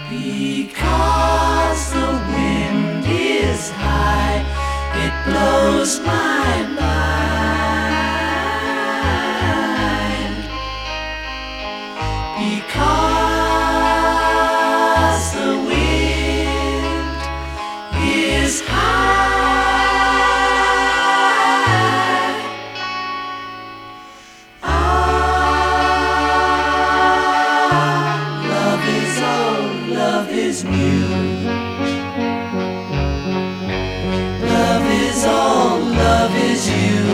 Because the wind is high, it blows my mind. Because the wind is high. Love is old, love is new. Love is all, love is you.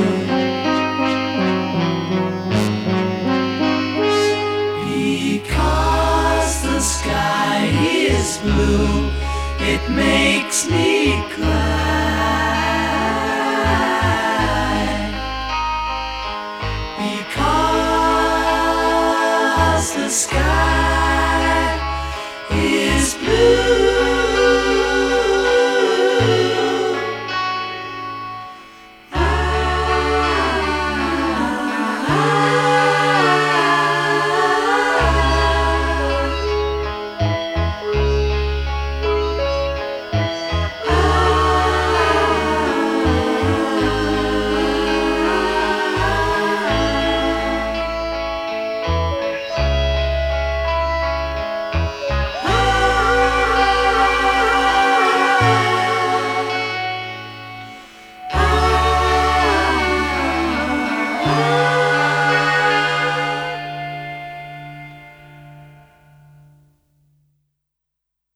Because the sky is blue, it makes me cry.